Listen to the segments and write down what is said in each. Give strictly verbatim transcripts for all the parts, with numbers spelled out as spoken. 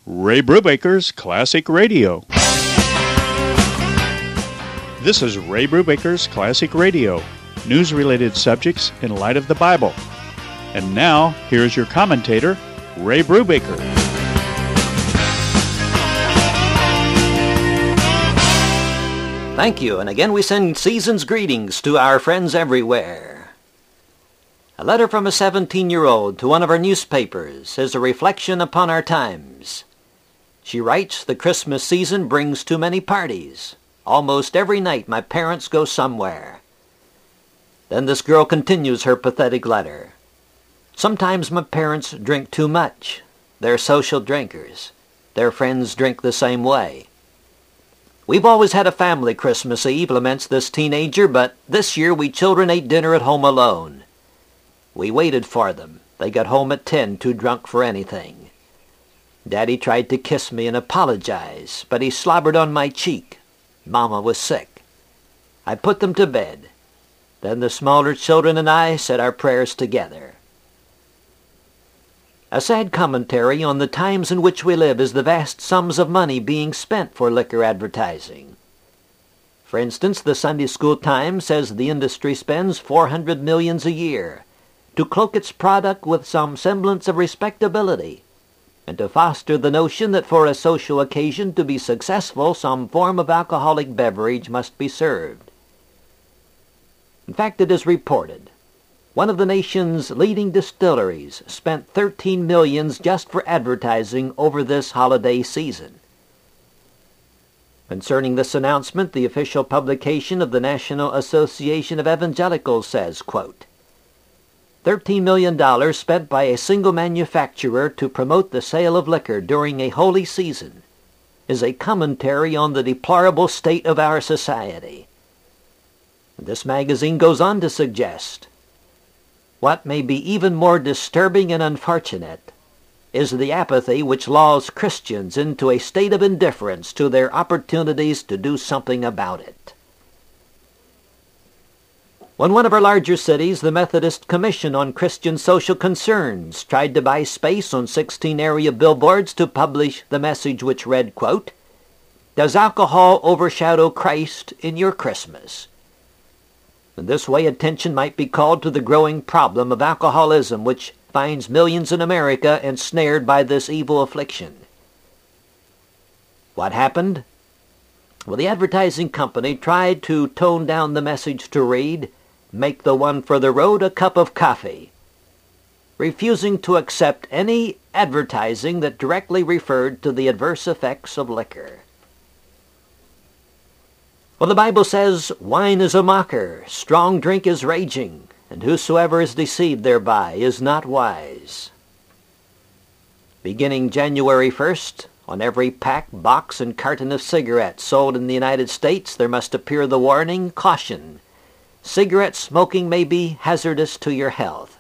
Ray Brubaker's Classic Radio. This is Ray Brubaker's Classic Radio, news-related subjects in light of the Bible. And now, here's your commentator, Ray Brubaker. Thank you, and again we send season's greetings to our friends everywhere. A letter from a seventeen-year-old to one of our newspapers is a reflection upon our times. She writes, "The Christmas season brings too many parties. Almost every night my parents go somewhere." Then this girl continues her pathetic letter. "Sometimes my parents drink too much. They're social drinkers. Their friends drink the same way. We've always had a family Christmas Eve," laments this teenager, "but this year we children ate dinner at home alone. We waited for them. They got home at ten, too drunk for anything. Daddy tried to kiss me and apologize, but he slobbered on my cheek. Mama was sick. I put them to bed. Then the smaller children and I said our prayers together." A sad commentary on the times in which we live is the vast sums of money being spent for liquor advertising. For instance, the Sunday School Times says the industry spends four hundred millions a year to cloak its product with some semblance of respectability, and to foster the notion that for a social occasion to be successful, some form of alcoholic beverage must be served. In fact, it is reported one of the nation's leading distilleries spent thirteen millions just for advertising over this holiday season. Concerning this announcement, the official publication of the National Association of Evangelicals says, quote, thirteen million dollars spent by a single manufacturer to promote the sale of liquor during a holy season is a commentary on the deplorable state of our society." This magazine goes on to suggest, "What may be even more disturbing and unfortunate is the apathy which lulls Christians into a state of indifference to their opportunities to do something about it." When one of our larger cities, the Methodist Commission on Christian Social Concerns, tried to buy space on sixteen area billboards to publish the message which read, quote, "Does alcohol overshadow Christ in your Christmas?" In this way, attention might be called to the growing problem of alcoholism, which finds millions in America ensnared by this evil affliction. What happened? Well, the advertising company tried to tone down the message to read, "Make the one for the road a cup of coffee," refusing to accept any advertising that directly referred to the adverse effects of liquor. Well, the Bible says, "Wine is a mocker, strong drink is raging, and whosoever is deceived thereby is not wise." Beginning January first, on every pack, box, and carton of cigarettes sold in the United States, there must appear the warning, "Caution, cigarette smoking may be hazardous to your health."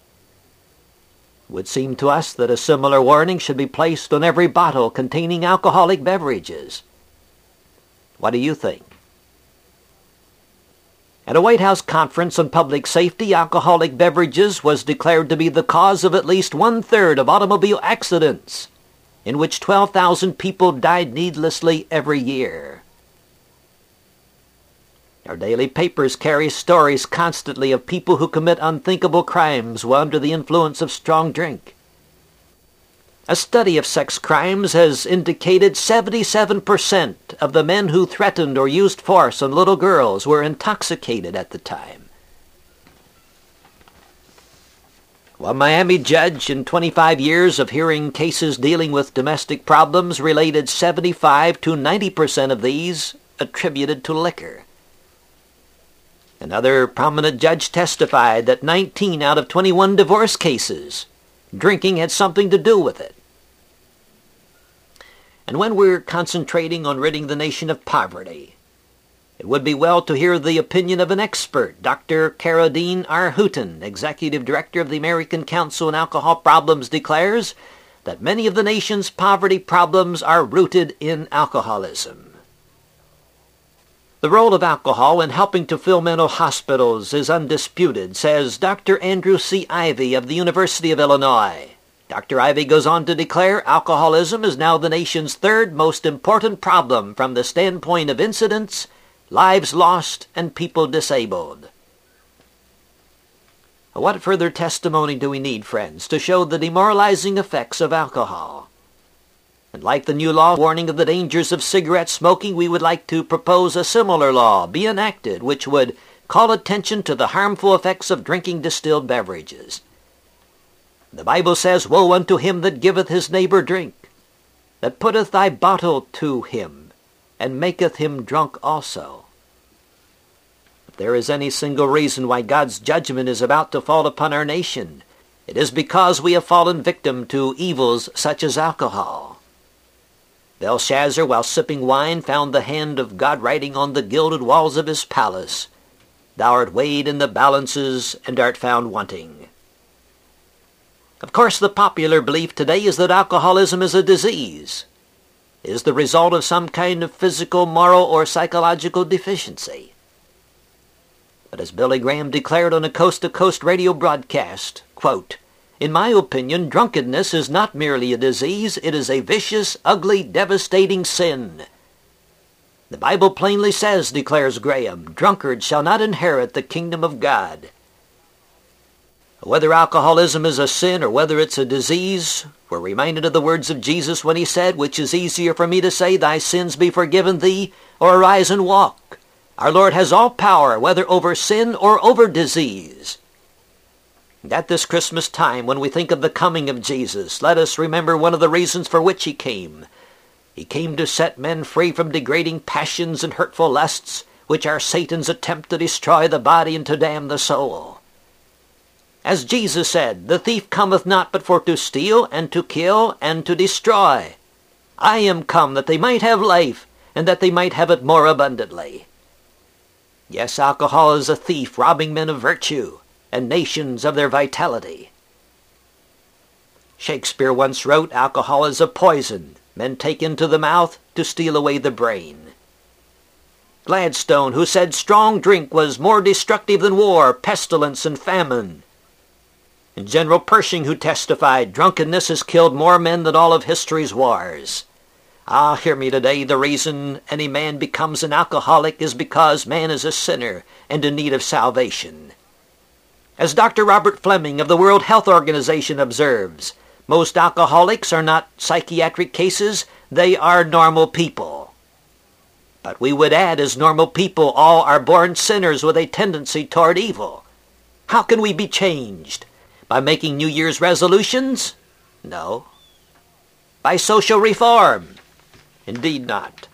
It would seem to us that a similar warning should be placed on every bottle containing alcoholic beverages. What do you think? At a White House conference on public safety, alcoholic beverages was declared to be the cause of at least one-third of automobile accidents, in which twelve thousand people died needlessly every year. Our daily papers carry stories constantly of people who commit unthinkable crimes while under the influence of strong drink. A study of sex crimes has indicated seventy-seven percent of the men who threatened or used force on little girls were intoxicated at the time. One Miami judge, in twenty-five years of hearing cases dealing with domestic problems, related seventy-five to ninety percent of these attributed to liquor. Another prominent judge testified that nineteen out of twenty-one divorce cases, drinking had something to do with it. And when we're concentrating on ridding the nation of poverty, it would be well to hear the opinion of an expert. Doctor Caroline R. Hooton, Executive Director of the American Council on Alcohol Problems, declares that many of the nation's poverty problems are rooted in alcoholism. The role of alcohol in helping to fill mental hospitals is undisputed, says Doctor Andrew C. Ivy of the University of Illinois. Doctor Ivy goes on to declare alcoholism is now the nation's third most important problem from the standpoint of incidents, lives lost, and people disabled. What further testimony do we need, friends, to show the demoralizing effects of alcohol? And like the new law warning of the dangers of cigarette smoking, we would like to propose a similar law be enacted which would call attention to the harmful effects of drinking distilled beverages. The Bible says, "Woe unto him that giveth his neighbor drink, that putteth thy bottle to him, and maketh him drunk also." If there is any single reason why God's judgment is about to fall upon our nation, it is because we have fallen victim to evils such as alcohol. Belshazzar, while sipping wine, found the hand of God writing on the gilded walls of his palace, "Thou art weighed in the balances, and art found wanting." Of course, the popular belief today is that alcoholism is a disease, is the result of some kind of physical, moral, or psychological deficiency. But as Billy Graham declared on a coast-to-coast radio broadcast, quote, "In my opinion, drunkenness is not merely a disease, it is a vicious, ugly, devastating sin. The Bible plainly says," declares Graham, "drunkards shall not inherit the kingdom of God." Whether alcoholism is a sin or whether it's a disease, we're reminded of the words of Jesus when he said, "Which is easier for me to say, thy sins be forgiven thee, or arise and walk?" Our Lord has all power, whether over sin or over disease. At this Christmas time, when we think of the coming of Jesus, let us remember one of the reasons for which he came. He came to set men free from degrading passions and hurtful lusts, which are Satan's attempt to destroy the body and to damn the soul. As Jesus said, "The thief cometh not but for to steal, and to kill, and to destroy. I am come that they might have life, and that they might have it more abundantly." Yes, alcohol is a thief, robbing men of virtue, and nations of their vitality. Shakespeare once wrote, "Alcohol is a poison men take into the mouth to steal away the brain." Gladstone, who said strong drink was more destructive than war, pestilence, and famine. And General Pershing, who testified, "Drunkenness has killed more men than all of history's wars." Ah, hear me today, the reason any man becomes an alcoholic is because man is a sinner and in need of salvation. As Doctor Robert Fleming of the World Health Organization observes, most alcoholics are not psychiatric cases, they are normal people. But we would add, as normal people, all are born sinners with a tendency toward evil. How can we be changed? By making New Year's resolutions? No. By social reform? Indeed not.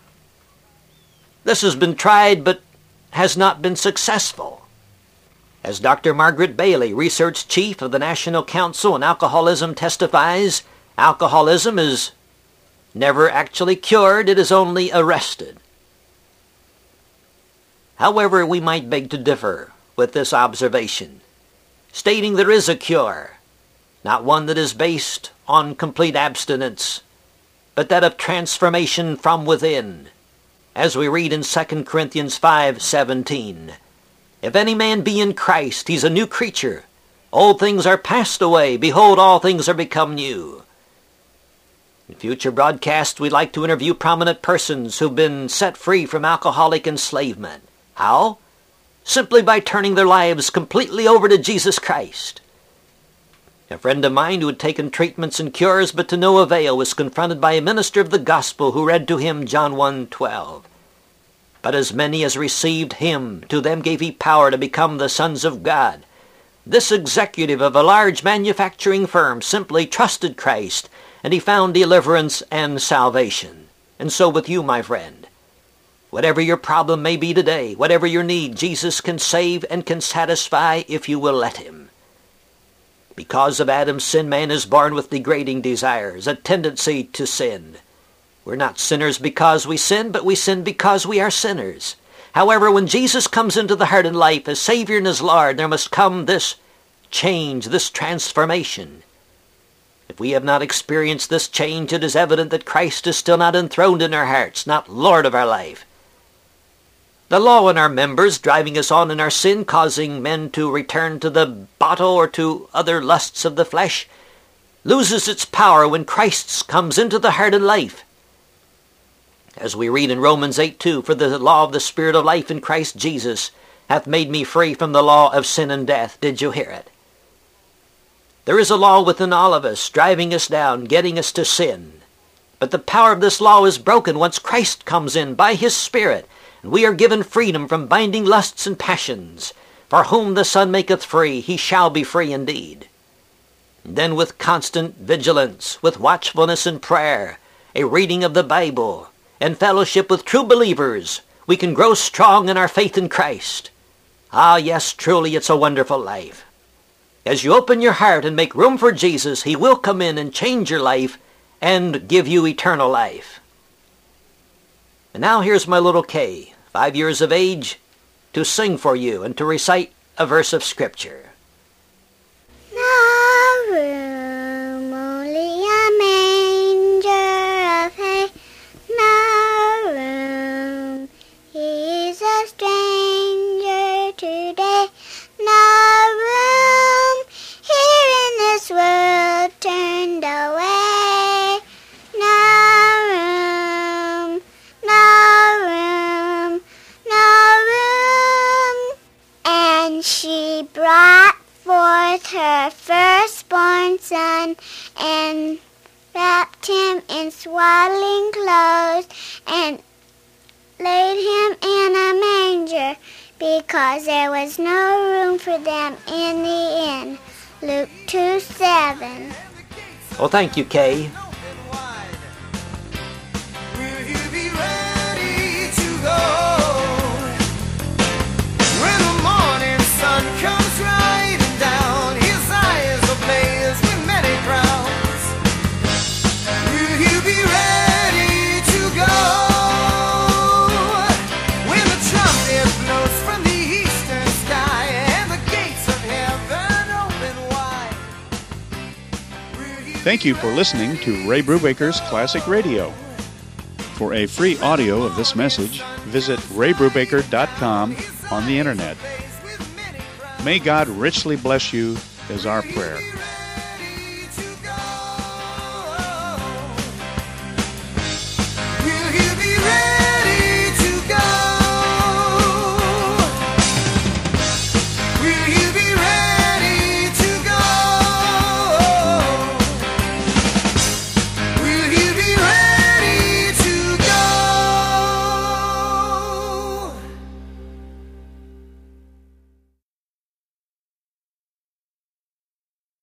This has been tried but has not been successful. As Doctor Margaret Bailey, Research Chief of the National Council on Alcoholism, testifies, alcoholism is never actually cured, it is only arrested. However, we might beg to differ with this observation, stating there is a cure, not one that is based on complete abstinence, but that of transformation from within, as we read in Second Corinthians five seventeen. "If any man be in Christ, he's a new creature. Old things are passed away. Behold, all things are become new." In future broadcasts, we'd like to interview prominent persons who've been set free from alcoholic enslavement. How? Simply by turning their lives completely over to Jesus Christ. A friend of mine who had taken treatments and cures but to no avail was confronted by a minister of the gospel who read to him John one twelve. "But as many as received him, to them gave he power to become the sons of God." This executive of a large manufacturing firm simply trusted Christ, and he found deliverance and salvation. And so with you, my friend. Whatever your problem may be today, whatever your need, Jesus can save and can satisfy if you will let him. Because of Adam's sin, man is born with degrading desires, a tendency to sin. We're not sinners because we sin, but we sin because we are sinners. However, when Jesus comes into the heart and life as Savior and as Lord, there must come this change, this transformation. If we have not experienced this change, it is evident that Christ is still not enthroned in our hearts, not Lord of our life. The law in our members, driving us on in our sin, causing men to return to the bottle or to other lusts of the flesh, loses its power when Christ comes into the heart of life. As we read in Romans eight two, for the law of the Spirit of life in Christ Jesus hath made me free from the law of sin and death. Did you hear it? There is a law within all of us, driving us down, getting us to sin. But the power of this law is broken once Christ comes in by His Spirit, and we are given freedom from binding lusts and passions. For whom the Son maketh free, he shall be free indeed. And then with constant vigilance, with watchfulness and prayer, a reading of the Bible, and fellowship with true believers, we can grow strong in our faith in Christ. Ah, yes, truly it's a wonderful life. As you open your heart and make room for Jesus, He will come in and change your life and give you eternal life. And now here's my little Kay, five years of age, to sing for you and to recite a verse of Scripture. No room, only a manger of hay. No room, He is a stranger today. No room here in this world turned away. No room, no room, no room. And she brought forth her firstborn son, and wrapped him in swaddling clothes, and laid him in a manger, because there was no room for them in the inn. Luke two seven. Well, thank you, Kay. Will you be ready to go? When the morning sun comes riding down, His eyes ablaze with many crowns. Will you be ready to go? When the trumpet blows from the eastern sky, and the gates of heaven open wide. Will you Thank you for listening to Ray Brubaker's Classic Radio. For a free audio of this message, visit ray brubaker dot com on the internet. May God richly bless you is our prayer.